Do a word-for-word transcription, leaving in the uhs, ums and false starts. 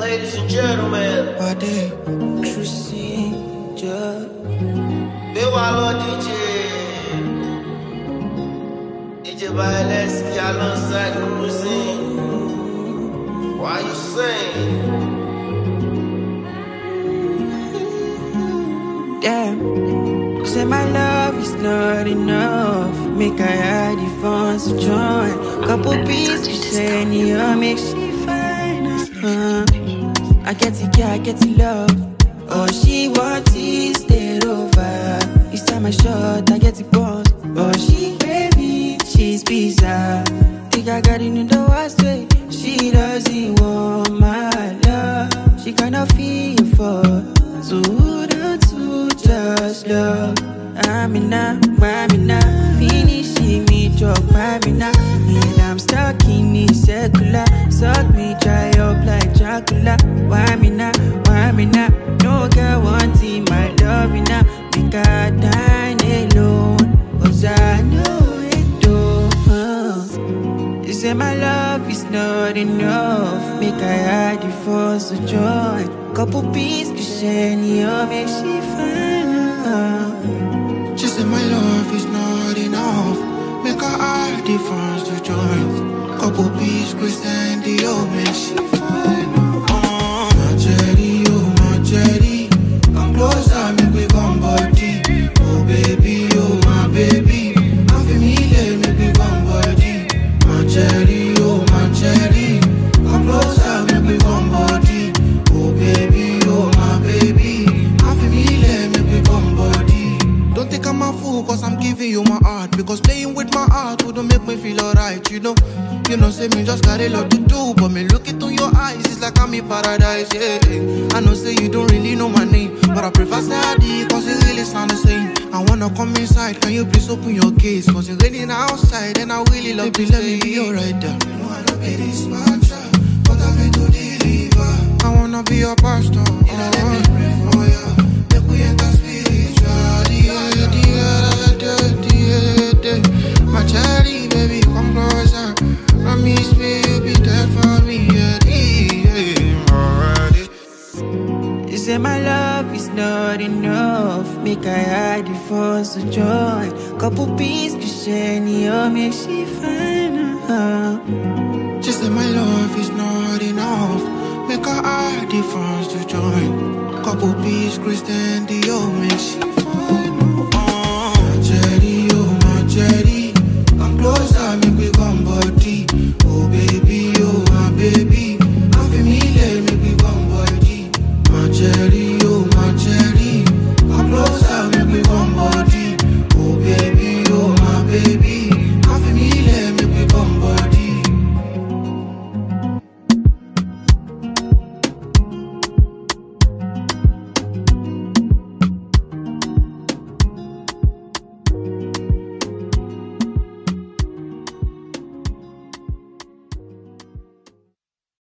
Ladies and gentlemen, what they procedure. be wallow D J, D J Baileski alongside cruising. Why you sing? Damn, say my love is not enough. Make I add the funds to join. Couple pieces, you say, you make she fine. Uh-huh. I get it, yeah, I get it, love. Oh, she wants it, stay over. Each time I shot, I get it, boss. Oh, she baby, she's bizarre. Think I got it in the worst way. She doesn't want my love. She cannot feel for. So who don't to just love? I'm in now, I'm in now. Finishing me, drop, I'm in now. And I'm stuck in this circular. Suck me, dry up like Dracula. Why me now, why me now? No girl wanting my love now. Make I dine alone. Cause I know it do. uh. You say my love is not enough. Make I add the force to join. Couple pieces, cushion, you make she fine. uh. She said my love is not enough. Make her all the funds to join. Couple piece Christian Dior, make she fine. Oh, my cherry, oh my cherry. Come closer, make we come body. Oh baby, oh my baby. I'm familiar, make we come body. My cherry, oh my cherry. Come closer, make we come body. Oh baby, oh my baby. I'm familiar, make we come body. Don't think I'm a fool, cause I'm giving you my heart. Because playing with my heart wouldn't make me feel alright, you know. You know, say me just got a lot to do. But me look into your eyes, it's like I'm in paradise, yeah. I know say you don't really know my name, but I prefer say I did, cause it really sound the same. I wanna come inside, can you please open your gates? Cause it's raining outside, and I really love to let me be your rider. You know I don't be this much, but I'm here to deliver. I wanna be your pastor, oh. You know, let me pray for you. Make we enter spiritual, yeah, yeah, yeah, yeah, yeah. My charity, baby, come closer. Promise me you'll be there for me, yeah, yeah, already. You say my love is not enough. Make I hide the force to join. Couple pieces, cushion, you make she fine. uh. She said my love is not enough. Make her all the funds to join. Couple piece Christian Dior, make she fine.